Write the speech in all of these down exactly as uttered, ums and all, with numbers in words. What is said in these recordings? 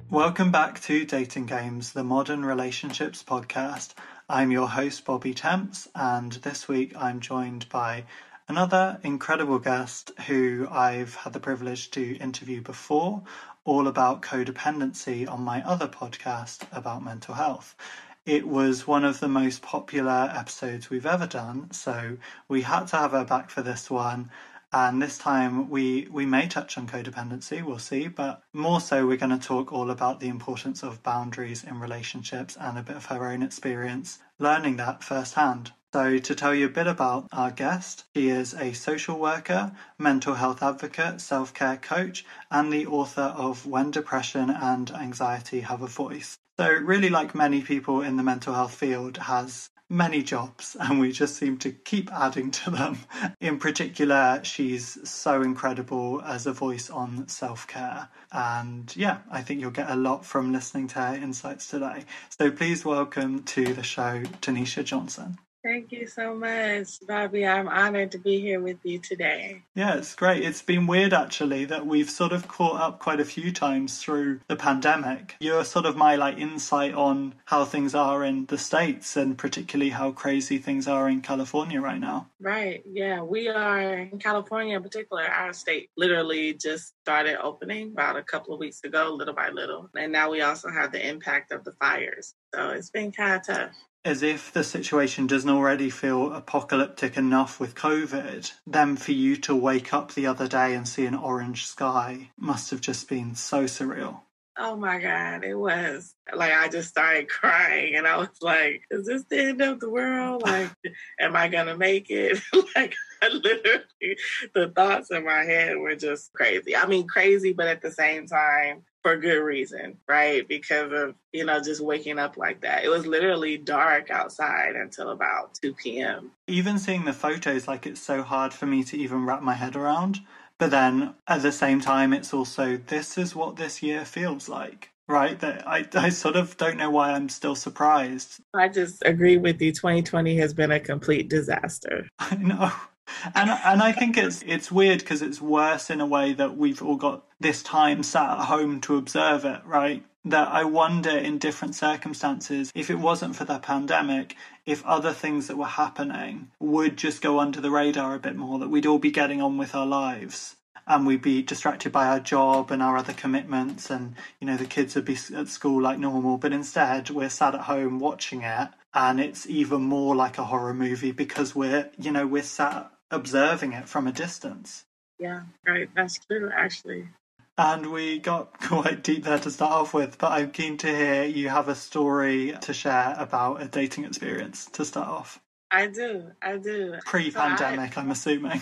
Welcome back to Dating Games, the Modern Relationships podcast. I'm your host, Bobby Temps, and this week I'm joined by another incredible guest who I've had the privilege to interview before, all about codependency on my other podcast about mental health. It was one of the most popular episodes we've ever done, so we had to have her back for this one. And this time we, we may touch on codependency, we'll see, but more so we're going to talk all about the importance of boundaries in relationships and a bit of her own experience learning that firsthand. So to tell you a bit about our guest, she is a social worker, mental health advocate, self-care coach, and the author of When Depression and Anxiety Have a Voice. So really, like many people in the mental health field, has many jobs, and we just seem to keep adding to them. In particular, she's so incredible as a voice on self-care. And yeah, I think you'll get a lot from listening to her insights today. So please welcome to the show, Tanisha Johnson. Thank you so much, Bobby. I'm honored to be here with you today. Yeah, it's great. It's been weird, actually, that we've sort of caught up quite a few times through the pandemic. You're sort of my like insight on how things are in the States and particularly how crazy things are in California right now. Right. Yeah, we are in California in particular. Our state literally just started opening about a couple of weeks ago, little by little. And now we also have the impact of the fires. So it's been kind of tough. As if the situation doesn't already feel apocalyptic enough with COVID, then for you to wake up the other day and see an orange sky must have just been so surreal. Oh my God, it was. Like, I just started crying and I was like, is this the end of the world? Like, am I going to make it? Like, I literally, the thoughts in my head were just crazy. I mean, crazy, but at the same time, for good reason, right? Because of, you know, just waking up like that. It was literally dark outside until about two p.m. Even seeing the photos, like, it's so hard for me to even wrap my head around. But then at the same time, it's also, this is what this year feels like, right? That I, I sort of don't know why I'm still surprised. I just agree with you. twenty twenty has been a complete disaster. I know. And and I think it's it's weird because it's worse in a way that we've all got this time sat at home to observe it, right? That I wonder in different circumstances, if it wasn't for the pandemic, if other things that were happening would just go under the radar a bit more, that we'd all be getting on with our lives and we'd be distracted by our job and our other commitments and, you know, the kids would be at school like normal. But instead, we're sat at home watching it and it's even more like a horror movie because we're, you know, we're sat observing it from a distance. Yeah, right. That's true, actually. And we got quite deep there to start off with, but I'm keen to hear you have a story to share about a dating experience to start off. I do, I do. Pre-pandemic, so I, I'm assuming.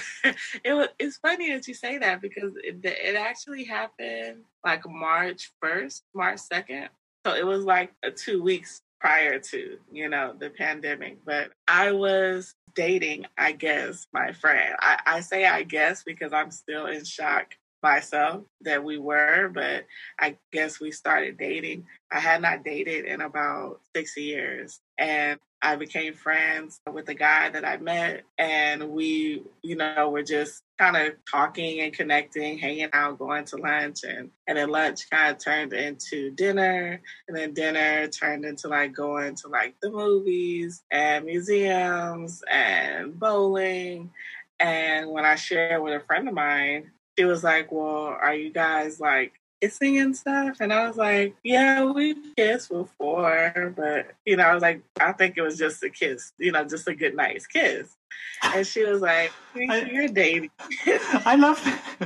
it was, it's funny that you say that because it, it actually happened like March first, March second. So it was like two weeks prior to, you know, the pandemic. But I was dating, I guess, my friend. I, I say I guess because I'm still in shock myself that we were, but I guess we started dating. I had not dated in about six years. And I became friends with the guy that I met. And we, you know, were just kind of talking and connecting, hanging out, going to lunch. And, and then lunch kind of turned into dinner. And then dinner turned into like going to like the movies and museums and bowling. And when I shared with a friend of mine, she was like, well, are you guys like kissing and stuff? And I was like, yeah, we've kissed before. But, you know, I was like, I think it was just a kiss, you know, just a good, nice kiss. And she was like, you're dating. I love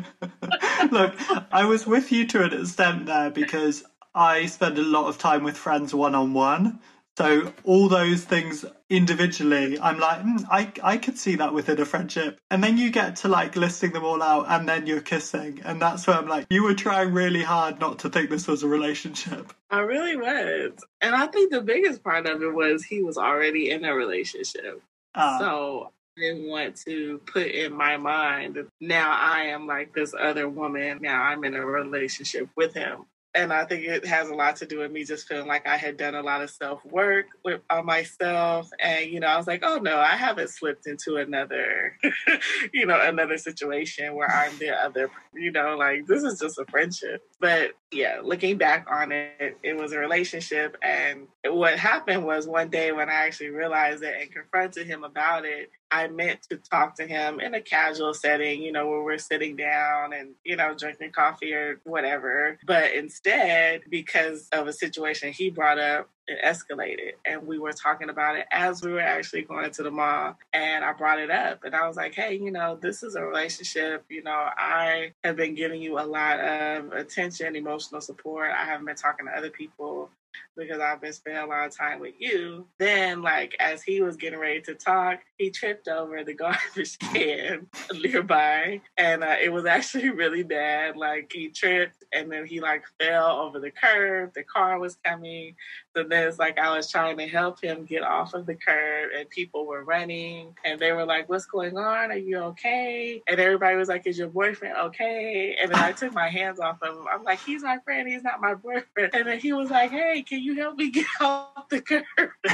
it. Look, I was with you to an extent there because I spend a lot of time with friends one-on-one. So all those things individually, I'm like, mm, I I could see that within a friendship. And then you get to like listing them all out and then you're kissing. And that's where I'm like, you were trying really hard not to think this was a relationship. I really was. And I think the biggest part of it was he was already in a relationship. Uh, so I didn't want to put in my mind that now I am like this other woman. Now I'm in a relationship with him. And I think it has a lot to do with me just feeling like I had done a lot of self-work with on myself. And, you know, I was like, oh no, I haven't slipped into another, you know, another situation where I'm the other, you know, like this is just a friendship. But yeah, looking back on it, it was a relationship. And what happened was one day when I actually realized it and confronted him about it, I meant to talk to him in a casual setting, you know, where we're sitting down and, you know, drinking coffee or whatever. But instead, because of a situation he brought up, it escalated. And we were talking about it as we were actually going to the mall. And I brought it up and I was like, hey, you know, this is a relationship. You know, I have been giving you a lot of attention, emotional support. I haven't been talking to other people because I've been spending a lot of time with you. Then, like, as he was getting ready to talk, he tripped over the garbage can nearby. And uh, it was actually really bad. Like, he tripped and then he, like, fell over the curb. The car was coming. So then it's like I was trying to help him get off of the curb and people were running. And they were like, what's going on? Are you okay? And everybody was like, is your boyfriend okay? And then I took my hands off him. I'm like, he's my friend. He's not my boyfriend. And then he was like, hey, can you help me get off the curb?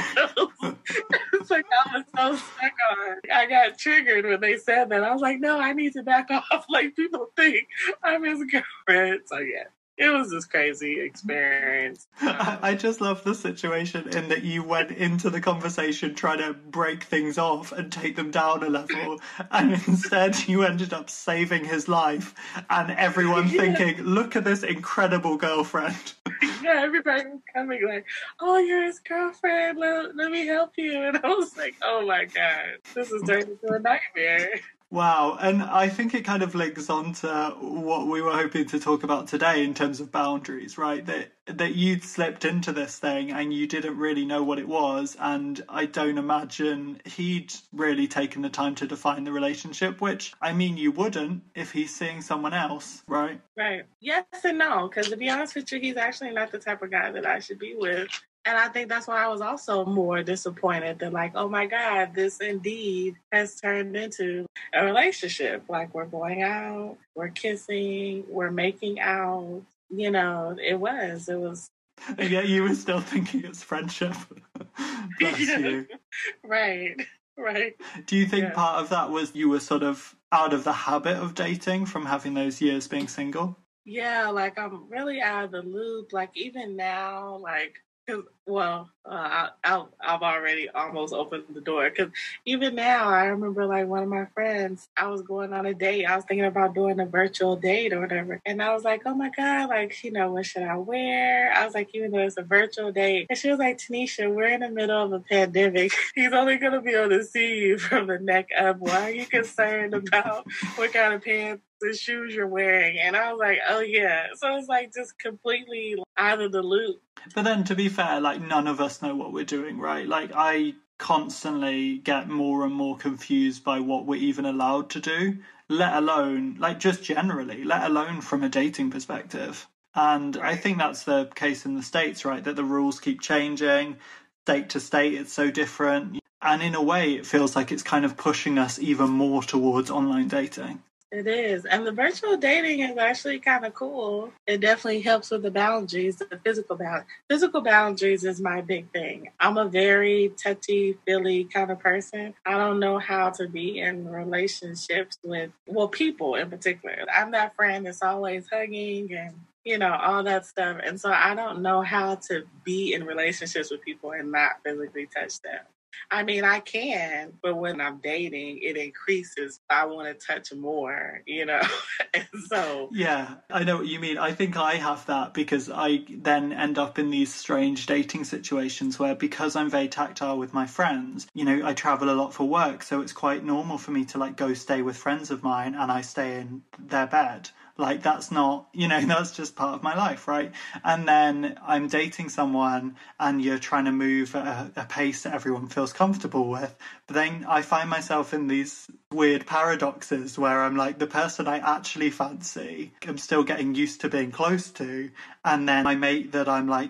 It's like I was so stuck on. I got triggered when they said that. I was like, no, I need to back off. Like people think I'm his girlfriend. So yeah. It was this crazy experience. I, I just love the situation in that you went into the conversation trying to break things off and take them down a level, and instead you ended up saving his life and everyone yeah. thinking, look at this incredible girlfriend. Yeah, everybody was coming like, oh, you're his girlfriend, let, let me help you. And I was like, oh my God, this is turning into a nightmare. Wow, and I think it kind of links on to what we were hoping to talk about today in terms of boundaries, right? That that you'd slipped into this thing and you didn't really know what it was, and I don't imagine he'd really taken the time to define the relationship, which, I mean, you wouldn't if he's seeing someone else, right? Right. Yes and no, because to be honest with you, he's actually not the type of guy that I should be with. And I think that's why I was also more disappointed that, like, oh my God, this indeed has turned into a relationship. Like, we're going out, we're kissing, we're making out. You know, it was, it was. And yet you were still thinking it's friendship. Bless you. Right, right. Do you think yeah. part of that was you were sort of out of the habit of dating from having those years being single? Yeah, like, I'm really out of the loop. Like, even now, like, Cause, well, uh, I, I, I've already almost opened the door. Because even now, I remember, like, one of my friends, I was going on a date. I was thinking about doing a virtual date or whatever. And I was like, oh, my God, like, you know, what should I wear? I was like, even though it's a virtual date. And she was like, Tanisha, we're in the middle of a pandemic. He's only going to be able to see you from the neck up. Why are you concerned about what kind of pants the shoes you're wearing? And I was like, oh yeah. So it's like just completely out of the loop. But then, to be fair, like, none of us know what we're doing, right? Like, I constantly get more and more confused by what we're even allowed to do, let alone, like, just generally, let alone from a dating perspective. And right. I think that's the case in the States, right? That the rules keep changing, state to state, it's so different. And in a way, it feels like it's kind of pushing us even more towards online dating. It is. And the virtual dating is actually kind of cool. It definitely helps with the boundaries, the physical boundaries. Physical boundaries is my big thing. I'm a very touchy-feely kind of person. I don't know how to be in relationships with, well, people in particular. I'm that friend that's always hugging and, you know, all that stuff. And so I don't know how to be in relationships with people and not physically touch them. I mean, I can, but when I'm dating, it increases. I want to touch more, you know? And so... Yeah, I know what you mean. I think I have that because I then end up in these strange dating situations where, because I'm very tactile with my friends, you know, I travel a lot for work, so it's quite normal for me to, like, go stay with friends of mine and I stay in their bed. Like, that's not, you know, that's just part of my life, right? And then I'm dating someone and you're trying to move at a, a pace that everyone feels comfortable with. But then I find myself in these weird paradoxes where I'm like, the person I actually fancy, I'm still getting used to being close to. And then my mate that I'm like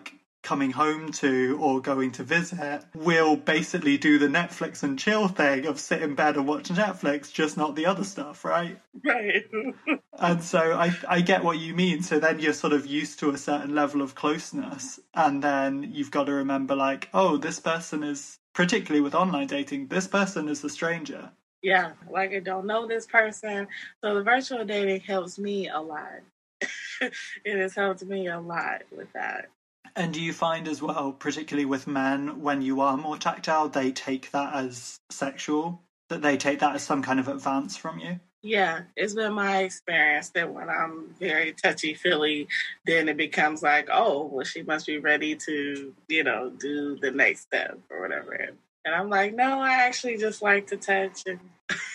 coming home to or going to visit will basically do the Netflix and chill thing of sit in bed and watch Netflix, just not the other stuff, right? Right. And so I I get what you mean. So then you're sort of used to a certain level of closeness, and then you've got to remember, like, oh, this person is, particularly with online dating, this person is a stranger. Yeah, like I don't know this person. So the virtual dating helps me a lot. It has helped me a lot with that. And do you find as well, particularly with men, when you are more tactile, they take that as sexual? That they take that as some kind of advance from you? Yeah, it's been my experience that when I'm very touchy-feely, then it becomes like, oh, well, she must be ready to, you know, do the next step or whatever. And I'm like, no, I actually just like to touch, and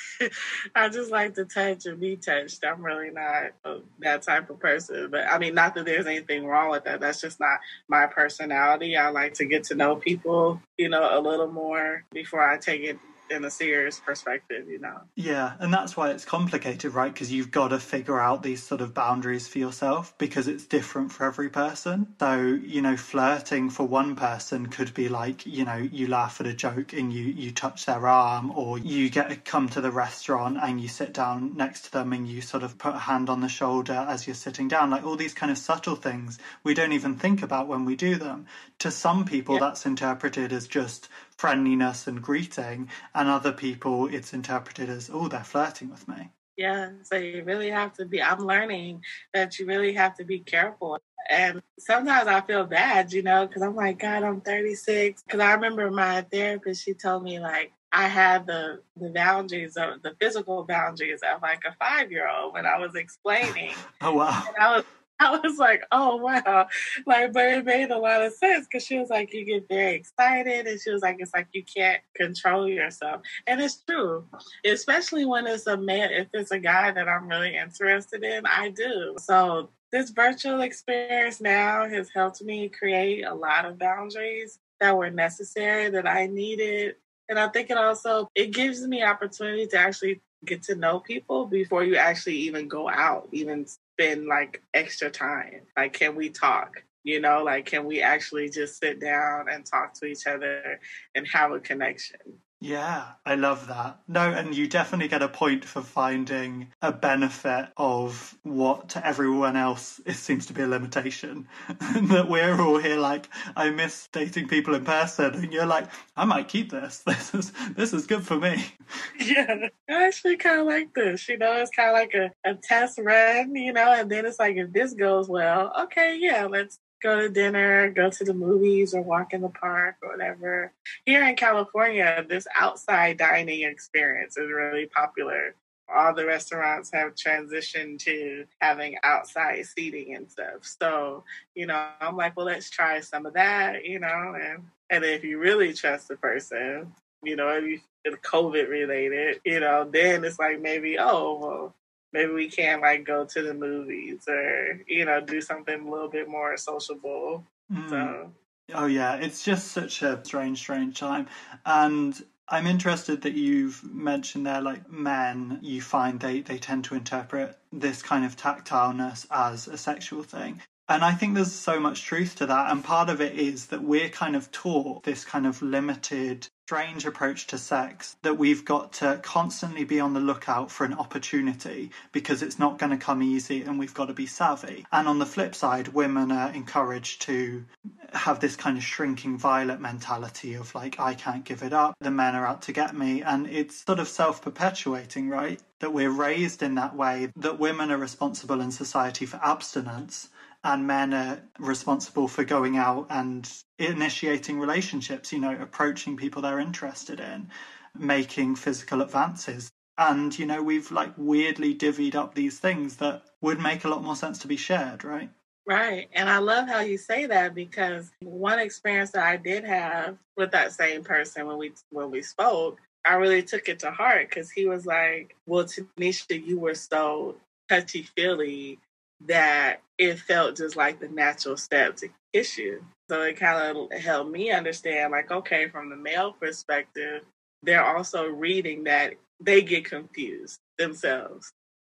I just like to touch and be touched. I'm really not uh, that type of person. But I mean, not that there's anything wrong with that. That's just not my personality. I like to get to know people, you know, a little more before I take it in a serious perspective, you know. Yeah, and that's why it's complicated, right? Because you've got to figure out these sort of boundaries for yourself because it's different for every person. So, you know, flirting for one person could be like, you know, you laugh at a joke and you, you touch their arm, or you get to come to the restaurant and you sit down next to them and you sort of put a hand on the shoulder as you're sitting down. Like all these kind of subtle things we don't even think about when we do them. To some people, yeah. That's interpreted as just friendliness and greeting, and other people it's interpreted as, oh, they're flirting with me. Yeah, so you really have to be, I'm learning that you really have to be careful. And sometimes I feel bad, you know, because I'm like, God, I'm thirty-six. Because I remember my therapist, she told me, like, I had the, the boundaries, of the physical boundaries of like a five-year-old when I was explaining. Oh, wow. And I was I was like, oh, wow. Like, but it made a lot of sense because she was like, you get very excited. And she was like, it's like you can't control yourself. And it's true, especially when it's a man. If it's a guy that I'm really interested in, I do. So this virtual experience now has helped me create a lot of boundaries that were necessary, that I needed. And I think it also, it gives me opportunity to actually get to know people before you actually even go out, even spend like extra time. Like, can we talk? You know, like, can we actually just sit down and talk to each other and have a connection? Yeah, I love that. No, and you definitely get a point for finding a benefit of what to everyone else it seems to be a limitation. That we're all here like, I miss dating people in person, and you're like, I might keep this. This is this is good for me. Yeah, I actually kind of like this. You know, it's kind of like a, a test run, you know, and then it's like, if this goes well, okay, yeah, let's go to dinner, go to the movies, or walk in the park or whatever. Here in California, this outside dining experience is really popular. All the restaurants have transitioned to having outside seating and stuff. So, you know, I'm like, well, let's try some of that, you know, and, and if you really trust the person, you know, if it's COVID related, you know, then it's like maybe, oh, well, maybe we can like go to the movies or, you know, do something a little bit more sociable. Mm. So, oh yeah, it's just such a strange, strange time. And I'm interested that you've mentioned there, like, men, you find they, they tend to interpret this kind of tactileness as a sexual thing. And I think there's so much truth to that. And part of it is that we're kind of taught this kind of limited, strange approach to sex, that we've got to constantly be on the lookout for an opportunity because it's not going to come easy and we've got to be savvy. And on the flip side, women are encouraged to have this kind of shrinking violet mentality of like, I can't give it up, the men are out to get me. And it's sort of self-perpetuating, right? That we're raised in that way, that women are responsible in society for abstinence and men are responsible for going out and initiating relationships, you know, approaching people they're interested in, making physical advances. And, you know, we've like weirdly divvied up these things that would make a lot more sense to be shared, right? Right. And I love how you say that, because one experience that I did have with that same person when we when we spoke, I really took it to heart, because he was like, well, Tanisha, you were so touchy-feely that it felt just like the natural step to kiss you. So it kind of helped me understand, like, okay, from the male perspective, they're also reading that they get confused themselves.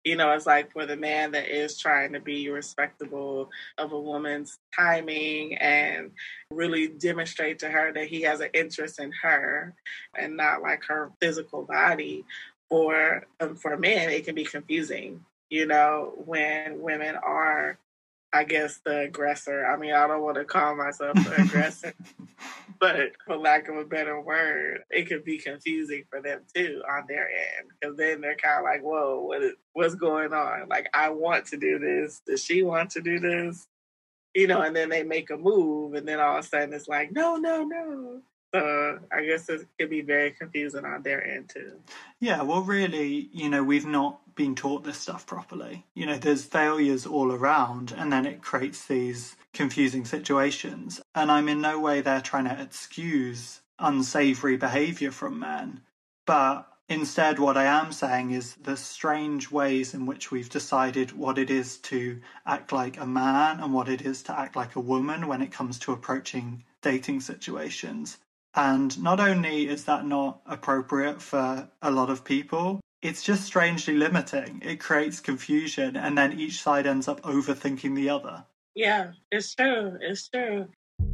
You know, it's like for the man that is trying to be respectable of a woman's timing and really demonstrate to her that he has an interest in her and not like her physical body. For um, for men, it can be confusing, you know, when women are, I guess, the aggressor. I mean, I don't want to call myself the aggressor, but for lack of a better word, it could be confusing for them too on their end, because then they're kind of like, whoa, what is, what's going on? Like, I want to do this. Does she want to do this? You know, and then they make a move, and then all of a sudden it's like, no, no, no. So I guess it could be very confusing on their end too. Yeah, well, really, you know, we've not been taught this stuff properly. You know, there's failures all around, and then it creates these confusing situations. And I'm in no way there trying to excuse unsavory behavior from men. But instead, what I am saying is the strange ways in which we've decided what it is to act like a man and what it is to act like a woman when it comes to approaching dating situations. And not only is that not appropriate for a lot of people, it's just strangely limiting. It creates confusion, and then each side ends up overthinking the other. Yeah, it's true. It's true.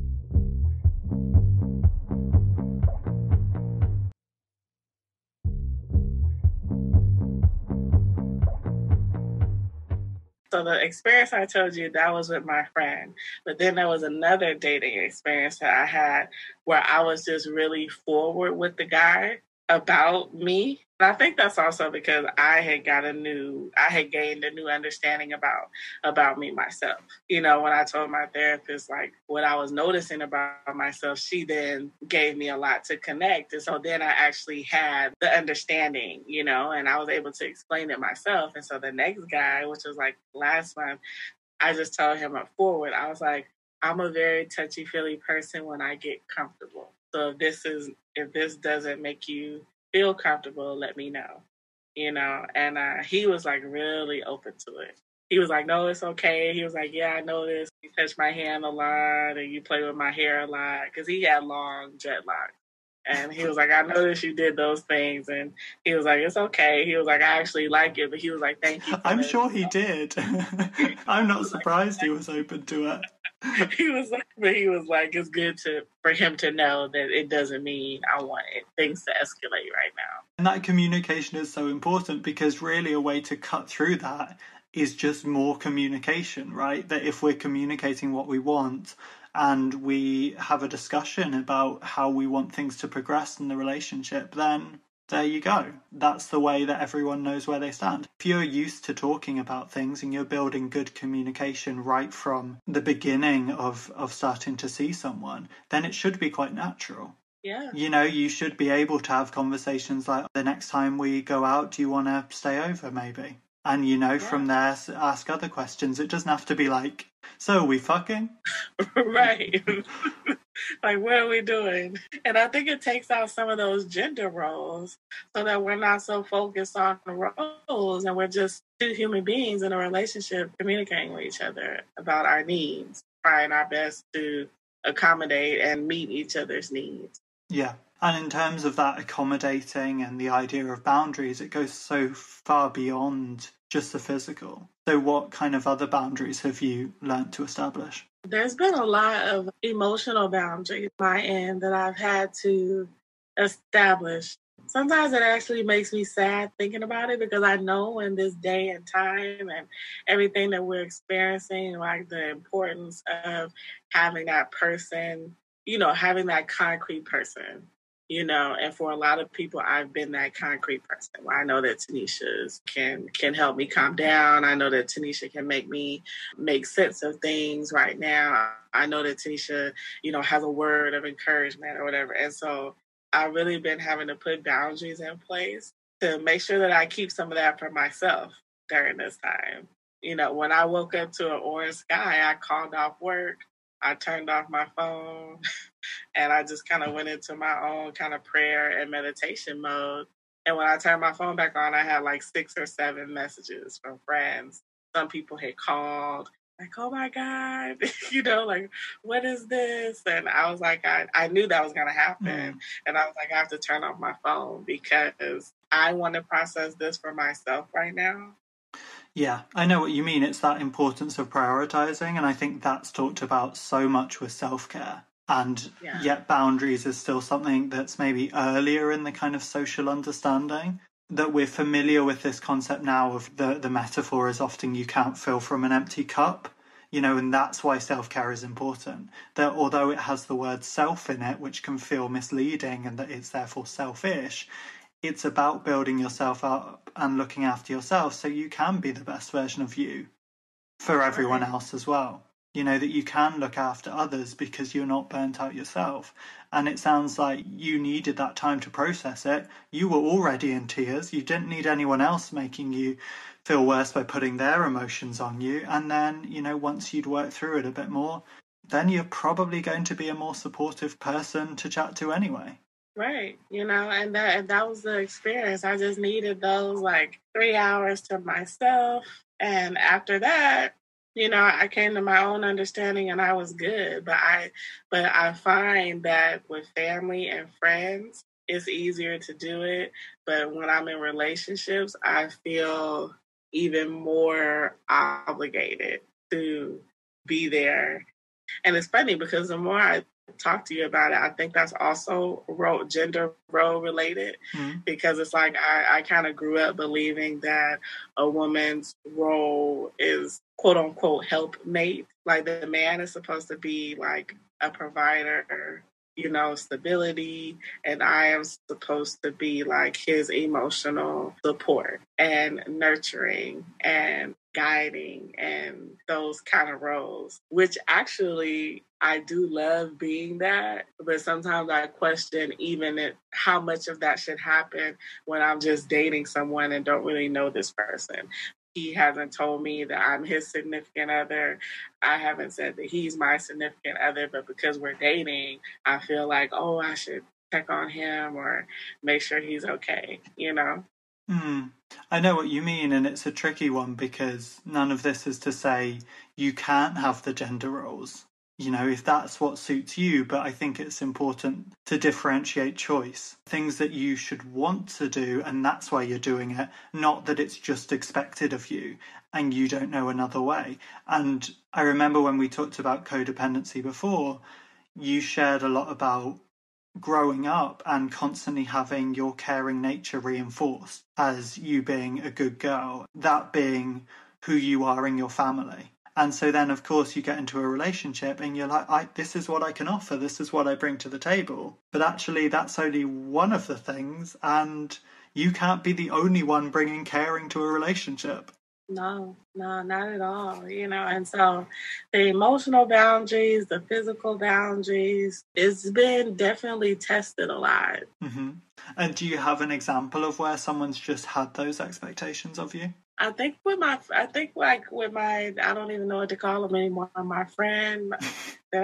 So the experience I told you, that was with my friend. But then there was another dating experience that I had where I was just really forward with the guy about me. And I think that's also because I had got a new, I had gained a new understanding about about me myself. You know, when I told my therapist like what I was noticing about myself, she then gave me a lot to connect. And so then I actually had the understanding, you know, and I was able to explain it myself. And so the next guy, which was like last month, I just told him up forward, I was like, I'm a very touchy-feely person when I get comfortable. So if this is if this doesn't make you feel comfortable, let me know. You know, and uh, he was like really open to it. He was like, no, it's okay. He was like, yeah, I know this. You touch my hand a lot and you play with my hair a lot, because he had long dreadlocks. And he was like, I noticed you did those things. And he was like, it's okay. He was like, I actually like it. But he was like, thank you. I'm this. Sure he did. I'm not surprised like, he was open to it. He was like, but he was like, it's good to for him to know that it doesn't mean I want it, things to escalate right now. And that communication is so important, because really a way to cut through that is just more communication, right? That if we're communicating what we want and we have a discussion about how we want things to progress in the relationship, then there you go. That's the way that everyone knows where they stand. If you're used to talking about things and you're building good communication right from the beginning of, of starting to see someone, then it should be quite natural. Yeah. You know, you should be able to have conversations like, the next time we go out, do you want to stay over maybe? And, you know, yeah. from there, ask other questions. It doesn't have to be like, so are we fucking? Right. Like, what are we doing? And I think it takes out some of those gender roles so that we're not so focused on roles and we're just two human beings in a relationship communicating with each other about our needs, trying our best to accommodate and meet each other's needs. Yeah. And in terms of that accommodating and the idea of boundaries, it goes so far beyond just the physical. So what kind of other boundaries have you learned to establish? There's been a lot of emotional boundaries on my end that I've had to establish. Sometimes it actually makes me sad thinking about it, because I know in this day and time and everything that we're experiencing, like the importance of having that person, you know, having that concrete person. You know, and for a lot of people, I've been that concrete person. I know that Tanisha can can help me calm down. I know that Tanisha can make me make sense of things right now. I know that Tanisha, you know, has a word of encouragement or whatever. And so I've really been having to put boundaries in place to make sure that I keep some of that for myself during this time. You know, when I woke up to an orange sky, I called off work. I turned off my phone and I just kind of went into my own kind of prayer and meditation mode. And when I turned my phone back on, I had like six or seven messages from friends. Some people had called, like, oh my God, you know, like, what is this? And I was like, I, I knew that was going to happen. Mm. And I was like, I have to turn off my phone because I want to process this for myself right now. Yeah, I know what you mean. It's that importance of prioritizing, and I think that's talked about so much with self-care. And Yeah. yet boundaries is still something that's maybe earlier in the kind of social understanding, that we're familiar with this concept now of the, the metaphor is often you can't fill from an empty cup, you know, and that's why self-care is important. That although it has the word self in it, which can feel misleading and that it's therefore selfish, it's about building yourself up and looking after yourself so you can be the best version of you for everyone Right. else as well. You know, that you can look after others because you're not burnt out yourself. And it sounds like you needed that time to process it. You were already in tears. You didn't need anyone else making you feel worse by putting their emotions on you. And then, you know, once you'd worked through it a bit more, then you're probably going to be a more supportive person to chat to anyway. Right. You know, and that and that was the experience. I just needed those like three hours to myself. And after that, you know, I came to my own understanding and I was good. But I but I find that with family and friends, it's easier to do it. But when I'm in relationships, I feel even more obligated to be there. And it's funny because the more I talk to you about it, I think that's also role, gender role related, Mm. because it's like I, I kind of grew up believing that a woman's role is quote unquote helpmate. Like the man is supposed to be like a provider, you know, stability, and I am supposed to be like his emotional support and nurturing and guiding and those kind of roles, which actually I do love being that, but sometimes I question even it, how much of that should happen when I'm just dating someone and don't really know this person. He hasn't told me that I'm his significant other. I haven't said that he's my significant other, but because we're dating, I feel like, oh, I should check on him or make sure he's okay, you know? Mm. I know what you mean, and it's a tricky one because none of this is to say you can't have the gender roles, you know, if that's what suits you. But I think it's important to differentiate choice, things that you should want to do, and that's why you're doing it, not that it's just expected of you and you don't know another way. And I remember when we talked about codependency before, you shared a lot about growing up and constantly having your caring nature reinforced as you being a good girl, that being who you are in your family. And so then, of course, you get into a relationship and you're like, I, this is what I can offer. This is what I bring to the table. But actually, that's only one of the things. And you can't be the only one bringing caring to a relationship. No, no, not at all. You know, and so the emotional boundaries, the physical boundaries, it's been definitely tested a lot. Mm-hmm. And do you have an example of where someone's just had those expectations of you? I think with my, I think like with my, I don't even know what to call him anymore. My friend that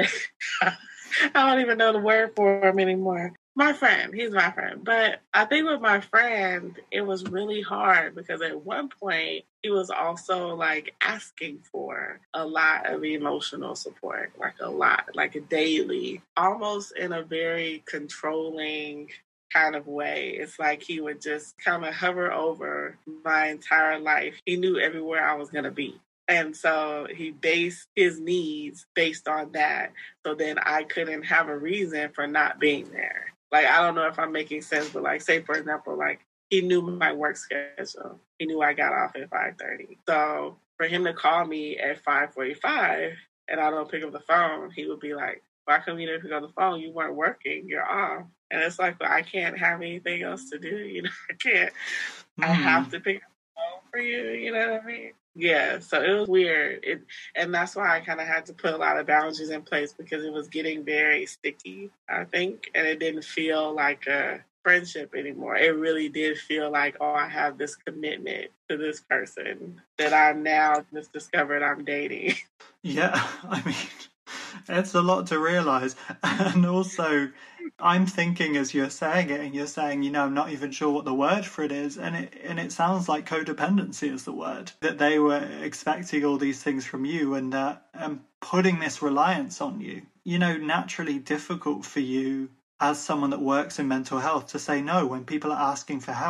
I, I don't even know the word for him anymore. My friend, he's my friend. But I think with my friend, it was really hard because at one point he was also like asking for a lot of emotional support, like a lot, like daily, almost in a very controlling kind of way. It's like he would just kind of hover over my entire life. He knew everywhere I was going to be. And so he based his needs based on that. So then I couldn't have a reason for not being there. Like, I don't know if I'm making sense, but like, say, for example, like he knew my work schedule. He knew I got off at five thirty. So for him to call me at five forty-five and I don't pick up the phone, he would be like, why come you didn't pick up the phone? You weren't working. You're off. And it's like, well, I can't have anything else to do. You know, I can't. Mm. I have to pick up the phone for you. You know what I mean? Yeah. So it was weird. It, and that's why I kind of had to put a lot of boundaries in place because it was getting very sticky, I think. And it didn't feel like a friendship anymore. It really did feel like, oh, I have this commitment to this person that I now just discovered I'm dating. Yeah. I mean, it's a lot to realize. And also, I'm thinking as you're saying it, and you're saying, you know, I'm not even sure what the word for it is, and it and it sounds like codependency is the word. That they were expecting all these things from you, and uh, and putting this reliance on you. You know, naturally difficult for you as someone that works in mental health to say no when people are asking for help.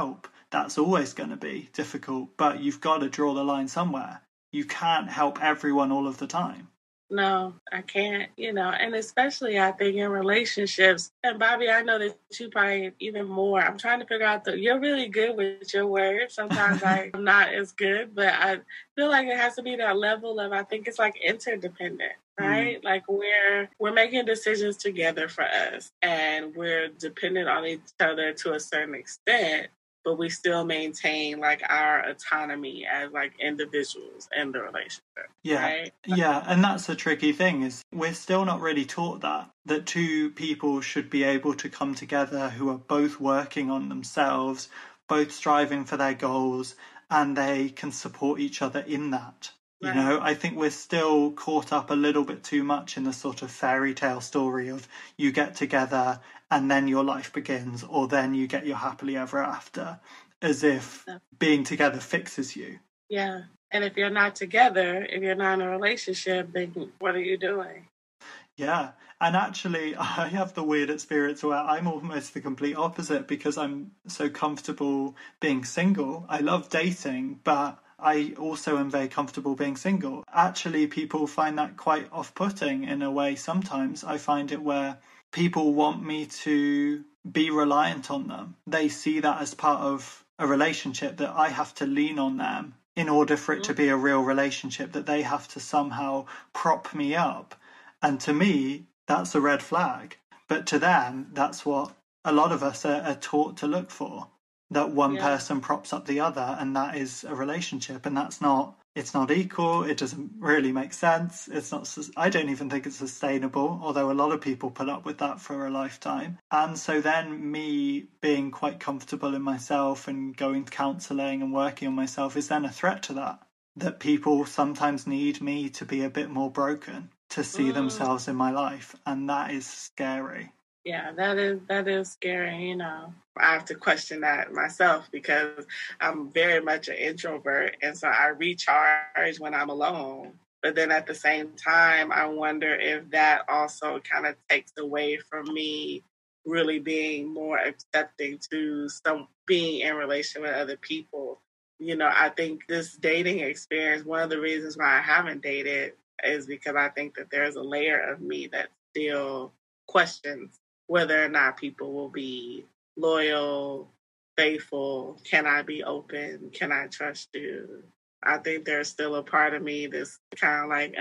that's always going to be difficult, but you've got to draw the line somewhere. You can't help everyone all of the time. No, I can't, you know, and especially I think in relationships. And Bobby, I know that you probably even more. I'm trying to figure out the, you're really good with your words. Sometimes I'm not as good, but I feel like it has to be that level of, I think it's like interdependent, right? Mm. Like we're, we're making decisions together for us and we're dependent on each other to a certain extent, but we still maintain like our autonomy as like individuals in the relationship. Yeah. Right? Yeah. And that's the tricky thing is we're still not really taught that, that two people should be able to come together who are both working on themselves, both striving for their goals, and they can support each other in that. You right. know, I think we're still caught up a little bit too much in the sort of fairy tale story of you get together and then your life begins, or then you get your happily ever after, as if being together fixes you. Yeah. And if you're not together, if you're not in a relationship, then what are you doing? Yeah. And actually, I have the weird experience where I'm almost the complete opposite because I'm so comfortable being single. I love dating, but I also am very comfortable being single. Actually, people find that quite off-putting in a way sometimes. I find it where people want me to be reliant on them. They see that as part of a relationship, that I have to lean on them in order for it to be a real relationship, that they have to somehow prop me up. And to me, that's a red flag. But to them, that's what a lot of us are, are taught to look for, that one yeah. person props up the other, and that is a relationship. And that's not, it's not equal. It doesn't really make sense. It's not, I don't even think it's sustainable, although a lot of people put up with that for a lifetime. And so then me being quite comfortable in myself and going to counselling and working on myself is then a threat to that, that people sometimes need me to be a bit more broken to see mm. themselves in my life. And that is scary. Yeah, that is that is scary, you know. I have to question that myself because I'm very much an introvert, and so I recharge when I'm alone. But then at the same time, I wonder if that also kind of takes away from me really being more accepting to some being in relation with other people. You know, I think this dating experience, one of the reasons why I haven't dated is because I think that there's a layer of me that still questions whether or not people will be loyal, faithful. Can I be open? Can I trust you? I think there's still a part of me that's kind of like, uh,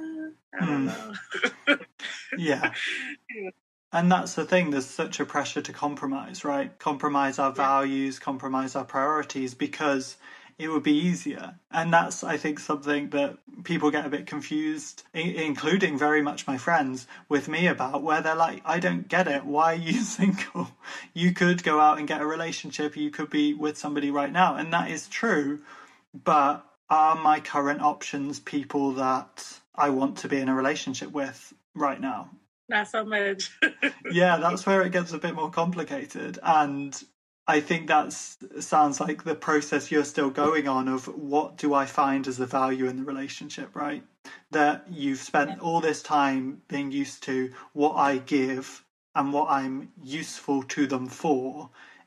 I don't mm. know. Yeah. And that's the thing, there's such a pressure to compromise, right? Compromise our yeah. values, compromise our priorities, because it would be easier. And that's, I think, something that people get a bit confused, including very much my friends, with me about, where they're like, I don't get it. Why are you single? You could go out and get a relationship. You could be with somebody right now. And that is true. But are my current options people that I want to be in a relationship with right now? Not so much. Yeah, that's where it gets a bit more complicated. And I think that sounds like the process you're still going on of what do I find as the value in the relationship, right? That you've spent all this time being used to what I give and what I'm useful to them for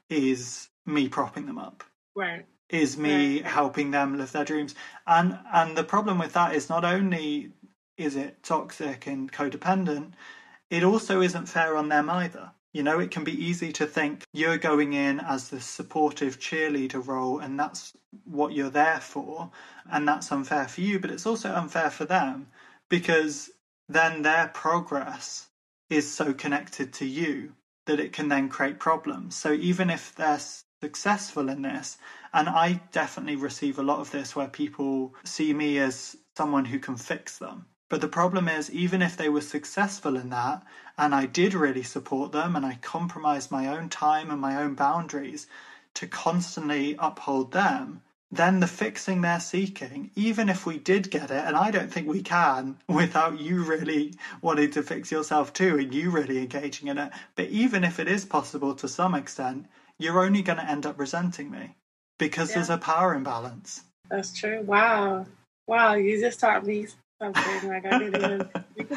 is me propping them up. Right. Is me right. helping them live their dreams. And and the problem with that is not only is it toxic and codependent, it also isn't fair on them either. You know, it can be easy to think you're going in as the supportive cheerleader role and that's what you're there for, and that's unfair for you, but it's also unfair for them because then their progress is so connected to you that it can then create problems. So even if they're successful in this, and I definitely receive a lot of this where people see me as someone who can fix them. But the problem is, even if they were successful in that, and I did really support them, and I compromised my own time and my own boundaries to constantly uphold them, then the fixing they're seeking, even if we did get it, and I don't think we can without you really wanting to fix yourself too, and you really engaging in it, but even if it is possible to some extent, you're only going to end up resenting me because yeah. there's a power imbalance. That's true. Wow. Wow, you just taught me something like I didn't even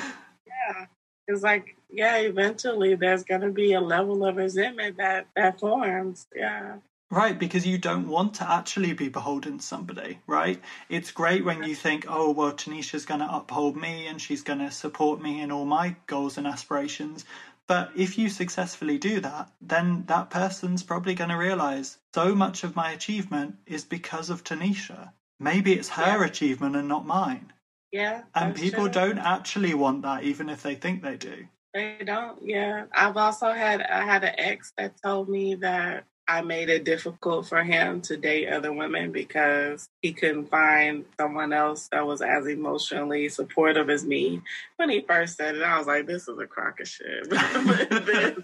yeah. It's like, yeah, eventually there's gonna be a level of resentment that, that forms. Yeah. Right, because you don't want to actually be beholden to somebody, right? It's great when you think, oh, well, Tanisha's going to uphold me and she's going to support me in all my goals and aspirations. But if you successfully do that, then that person's probably going to realize so much of my achievement is because of Tanisha. Maybe it's her Yeah. achievement and not mine. Yeah. And that's people true. don't actually want that, even if they think they do. They don't. Yeah. I've also had I had an ex that told me that I made it difficult for him to date other women because he couldn't find someone else that was as emotionally supportive as me. When he first said it, I was like, this is a crock of shit. But then,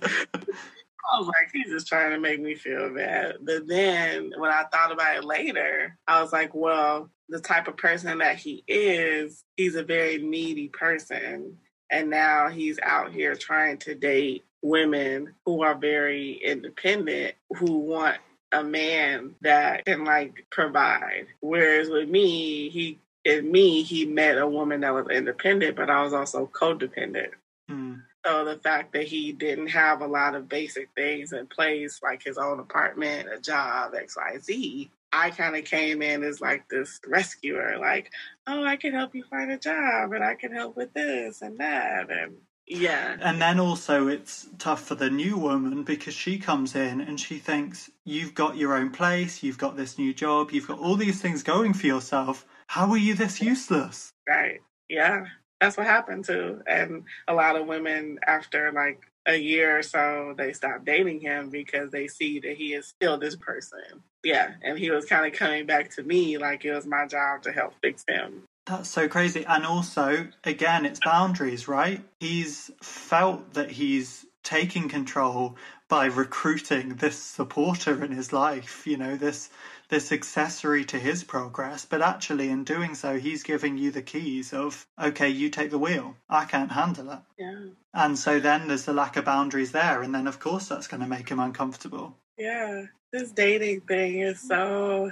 I was like, he's just trying to make me feel bad. But then when I thought about it later, I was like, well, the type of person that he is, he's a very needy person. And now he's out here trying to date women who are very independent, who want a man that can like provide. Whereas with me, he in me, he met a woman that was independent, but I was also codependent. Mm. So the fact that he didn't have a lot of basic things in place, like his own apartment, a job, X, Y, Z, I kind of came in as like this rescuer, like, oh, I can help you find a job and I can help with this and that. And yeah. And then also it's tough for the new woman because she comes in and she thinks, you've got your own place, you've got this new job, you've got all these things going for yourself. How are you this useless? Right. Yeah. That's what happened too. And a lot of women, after like a year or so, they stop dating him because they see that he is still this person. Yeah. And he was kind of coming back to me like it was my job to help fix him. That's so crazy. And also, again, it's boundaries, right? He's felt that he's taking control by recruiting this supporter in his life, you know, this this accessory to his progress. But actually, in doing so, he's giving you the keys of, okay, you take the wheel. I can't handle it. Yeah. And so then there's the lack of boundaries there. And then, of course, that's going to make him uncomfortable. Yeah. This dating thing is so,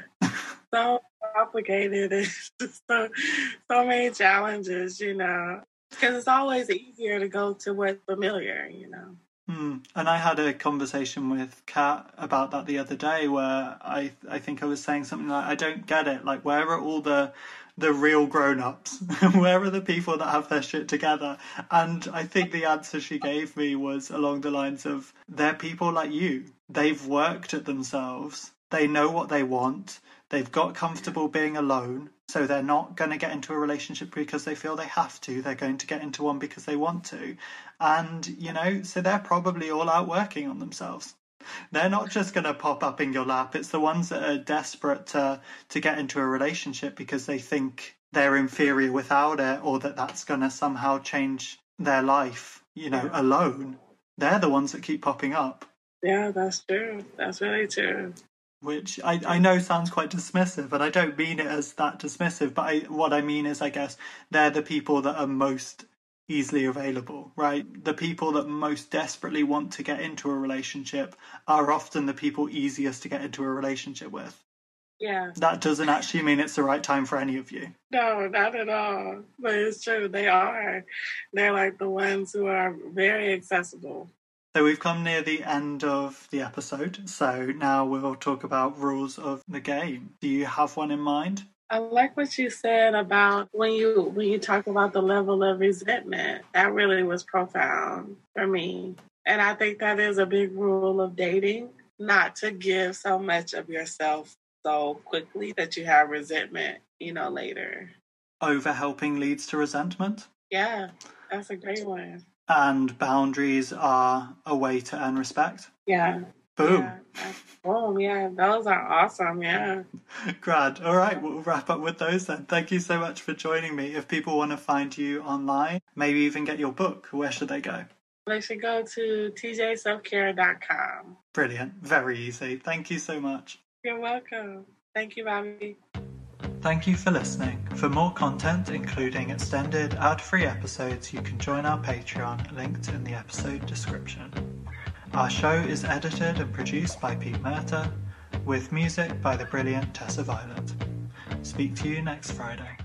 so complicated. It's just so, so many challenges, you know, because it's always easier to go to what's familiar, you know. Mm. And I had a conversation with Kat about that the other day where I I think I was saying something like, I don't get it. Like, where are all the the real grown-ups? Where are the people that have their shit together? And I think the answer she gave me was along the lines of, they're people like you. They've worked at themselves. They know what they want. They've got comfortable being alone. So they're not going to get into a relationship because they feel they have to. They're going to get into one because they want to. And, you know, so they're probably all out working on themselves. They're not just going to pop up in your lap. It's the ones that are desperate to, to get into a relationship because they think they're inferior without it, or that that's going to somehow change their life, you know, Yeah. alone. They're the ones that keep popping up. Yeah, that's true. That's really true. Which I, I know sounds quite dismissive, and I don't mean it as that dismissive, but I, what I mean is, I guess, they're the people that are most easily available, right? The people that most desperately want to get into a relationship are often the people easiest to get into a relationship with. Yeah. That doesn't actually mean it's the right time for any of you. No, not at all. But it's true. They are. They're like the ones who are very accessible. So we've come near the end of the episode, so now we'll talk about rules of the game. Do you have one in mind? I like what you said about when you when you talk about the level of resentment. That really was profound for me. And I think that is a big rule of dating, not to give so much of yourself so quickly that you have resentment, you know, later. Overhelping leads to resentment. Yeah, that's a great one. And boundaries are a way to earn respect. Yeah. Boom. Yeah. Boom. Yeah, those are awesome. Yeah. Grad. All right, we'll wrap up with those then. Thank you so much for joining me. If people want to find you online, maybe even get your book, where should they go? They should go to t j self care dot com. Brilliant. Very easy. Thank you so much. You're welcome. Thank you, Bobby. Thank you for listening. For more content, including extended ad-free episodes, you can join our Patreon, linked in the episode description. Our show is edited and produced by Pete Murta, with music by the brilliant Tessa Violet. Speak to you next Friday.